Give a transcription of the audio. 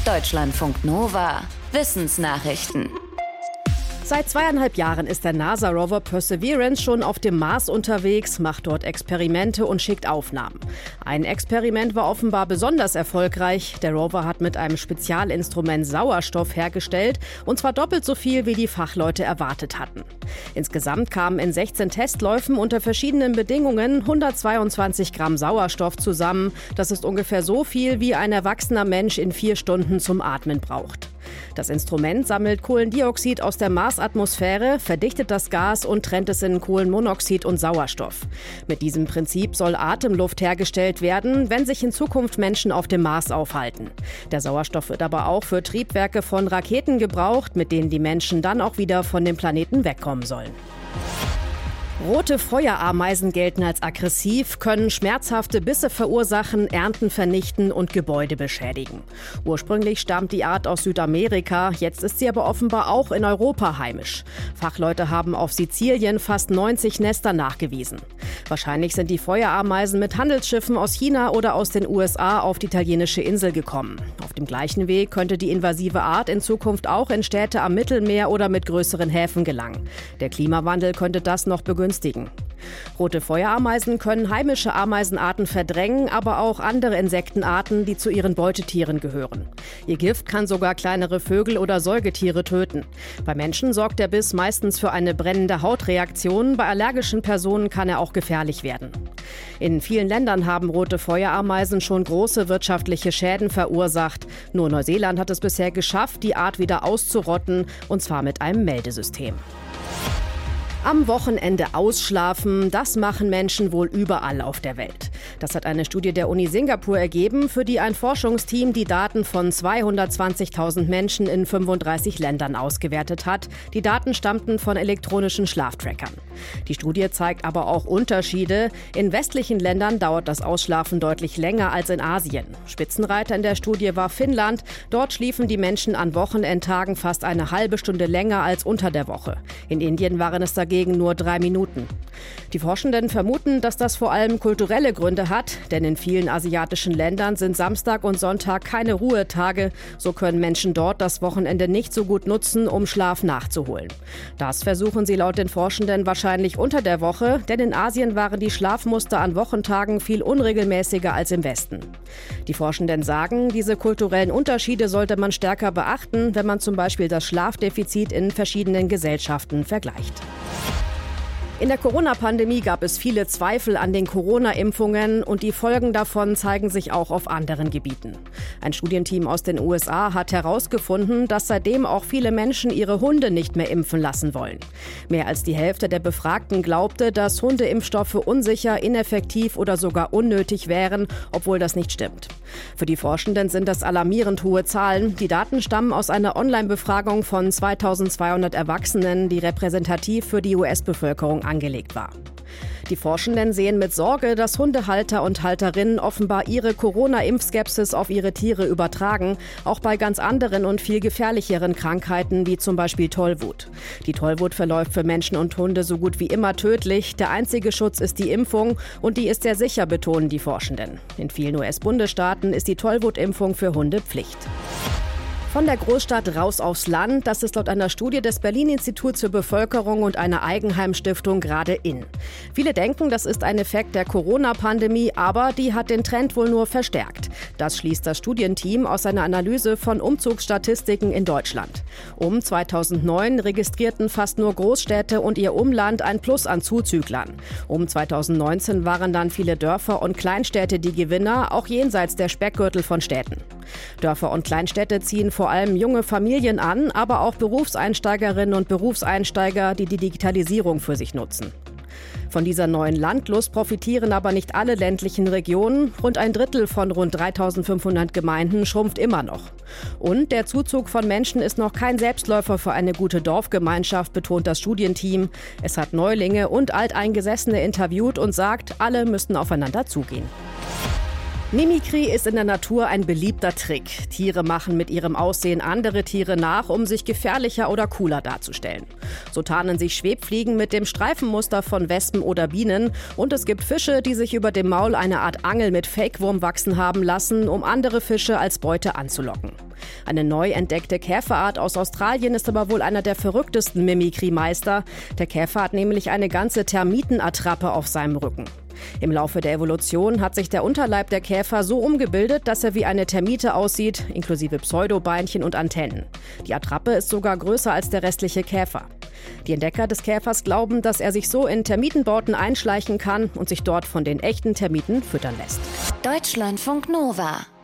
Deutschlandfunk Nova. Wissensnachrichten. Seit 2,5 Jahren ist der NASA-Rover Perseverance schon auf dem Mars unterwegs, macht dort Experimente und schickt Aufnahmen. Ein Experiment war offenbar besonders erfolgreich. Der Rover hat mit einem Spezialinstrument Sauerstoff hergestellt, und zwar doppelt so viel, wie die Fachleute erwartet hatten. Insgesamt kamen in 16 Testläufen unter verschiedenen Bedingungen 122 Gramm Sauerstoff zusammen. Das ist ungefähr so viel, wie ein erwachsener Mensch in 4 Stunden zum Atmen braucht. Das Instrument sammelt Kohlendioxid aus der Marsatmosphäre, verdichtet das Gas und trennt es in Kohlenmonoxid und Sauerstoff. Mit diesem Prinzip soll Atemluft hergestellt werden, wenn sich in Zukunft Menschen auf dem Mars aufhalten. Der Sauerstoff wird aber auch für Triebwerke von Raketen gebraucht, mit denen die Menschen dann auch wieder von dem Planeten wegkommen sollen. Rote Feuerameisen gelten als aggressiv, können schmerzhafte Bisse verursachen, Ernten vernichten und Gebäude beschädigen. Ursprünglich stammt die Art aus Südamerika, jetzt ist sie aber offenbar auch in Europa heimisch. Fachleute haben auf Sizilien fast 90 Nester nachgewiesen. Wahrscheinlich sind die Feuerameisen mit Handelsschiffen aus China oder aus den USA auf die italienische Insel gekommen. Auf dem gleichen Weg könnte die invasive Art in Zukunft auch in Städte am Mittelmeer oder mit größeren Häfen gelangen. Der Klimawandel könnte das noch begünstigen. Rote Feuerameisen können heimische Ameisenarten verdrängen, aber auch andere Insektenarten, die zu ihren Beutetieren gehören. Ihr Gift kann sogar kleinere Vögel oder Säugetiere töten. Bei Menschen sorgt der Biss meistens für eine brennende Hautreaktion, bei allergischen Personen kann er auch gefährlich werden. In vielen Ländern haben rote Feuerameisen schon große wirtschaftliche Schäden verursacht. Nur Neuseeland hat es bisher geschafft, die Art wieder auszurotten, und zwar mit einem Meldesystem. Am Wochenende ausschlafen, das machen Menschen wohl überall auf der Welt. Das hat eine Studie der Uni Singapur ergeben, für die ein Forschungsteam die Daten von 220.000 Menschen in 35 Ländern ausgewertet hat. Die Daten stammten von elektronischen Schlaftrackern. Die Studie zeigt aber auch Unterschiede. In westlichen Ländern dauert das Ausschlafen deutlich länger als in Asien. Spitzenreiter in der Studie war Finnland. Dort schliefen die Menschen an Wochenendtagen fast eine halbe Stunde länger als unter der Woche. In Indien waren es dagegen nur 3 Minuten. Die Forschenden vermuten, dass das vor allem kulturelle Gründe hat, denn in vielen asiatischen Ländern sind Samstag und Sonntag keine Ruhetage. So können Menschen dort das Wochenende nicht so gut nutzen, um Schlaf nachzuholen. Das versuchen sie laut den Forschenden wahrscheinlich unter der Woche, denn in Asien waren die Schlafmuster an Wochentagen viel unregelmäßiger als im Westen. Die Forschenden sagen, diese kulturellen Unterschiede sollte man stärker beachten, wenn man zum Beispiel das Schlafdefizit in verschiedenen Gesellschaften vergleicht. In der Corona-Pandemie gab es viele Zweifel an den Corona-Impfungen, und die Folgen davon zeigen sich auch auf anderen Gebieten. Ein Studienteam aus den USA hat herausgefunden, dass seitdem auch viele Menschen ihre Hunde nicht mehr impfen lassen wollen. Mehr als die Hälfte der Befragten glaubte, dass Hundeimpfstoffe unsicher, ineffektiv oder sogar unnötig wären, obwohl das nicht stimmt. Für die Forschenden sind das alarmierend hohe Zahlen. Die Daten stammen aus einer Online-Befragung von 2200 Erwachsenen, die repräsentativ für die US-Bevölkerung angelegt war. Die Forschenden sehen mit Sorge, dass Hundehalter und Halterinnen offenbar ihre Corona-Impfskepsis auf ihre Tiere übertragen, auch bei ganz anderen und viel gefährlicheren Krankheiten, wie zum Beispiel Tollwut. Die Tollwut verläuft für Menschen und Hunde so gut wie immer tödlich. Der einzige Schutz ist die Impfung, und die ist sehr sicher, betonen die Forschenden. In vielen US-Bundesstaaten ist die Tollwutimpfung für Hunde Pflicht. Von der Großstadt raus aufs Land, das ist laut einer Studie des Berlin-Instituts für Bevölkerung und einer Eigenheim-Stiftung gerade in. Viele denken, das ist ein Effekt der Corona-Pandemie, aber die hat den Trend wohl nur verstärkt. Das schließt das Studienteam aus einer Analyse von Umzugsstatistiken in Deutschland. Um 2009 registrierten fast nur Großstädte und ihr Umland ein Plus an Zuzüglern. Um 2019 waren dann viele Dörfer und Kleinstädte die Gewinner, auch jenseits der Speckgürtel von Städten. Dörfer und Kleinstädte ziehen vor allem junge Familien an, aber auch Berufseinsteigerinnen und Berufseinsteiger, die die Digitalisierung für sich nutzen. Von dieser neuen Landlust profitieren aber nicht alle ländlichen Regionen. Rund ein Drittel von rund 3.500 Gemeinden schrumpft immer noch. Und der Zuzug von Menschen ist noch kein Selbstläufer für eine gute Dorfgemeinschaft, betont das Studienteam. Es hat Neulinge und Alteingesessene interviewt und sagt, alle müssten aufeinander zugehen. Mimikry ist in der Natur ein beliebter Trick. Tiere machen mit ihrem Aussehen andere Tiere nach, um sich gefährlicher oder cooler darzustellen. So tarnen sich Schwebfliegen mit dem Streifenmuster von Wespen oder Bienen. Und es gibt Fische, die sich über dem Maul eine Art Angel mit Fake-Wurm wachsen haben lassen, um andere Fische als Beute anzulocken. Eine neu entdeckte Käferart aus Australien ist aber wohl einer der verrücktesten Mimikry-Meister. Der Käfer hat nämlich eine ganze Termitenattrappe auf seinem Rücken. Im Laufe der Evolution hat sich der Unterleib der Käfer so umgebildet, dass er wie eine Termite aussieht, inklusive Pseudobeinchen und Antennen. Die Attrappe ist sogar größer als der restliche Käfer. Die Entdecker des Käfers glauben, dass er sich so in Termitenbauten einschleichen kann und sich dort von den echten Termiten füttern lässt. Deutschlandfunk Nova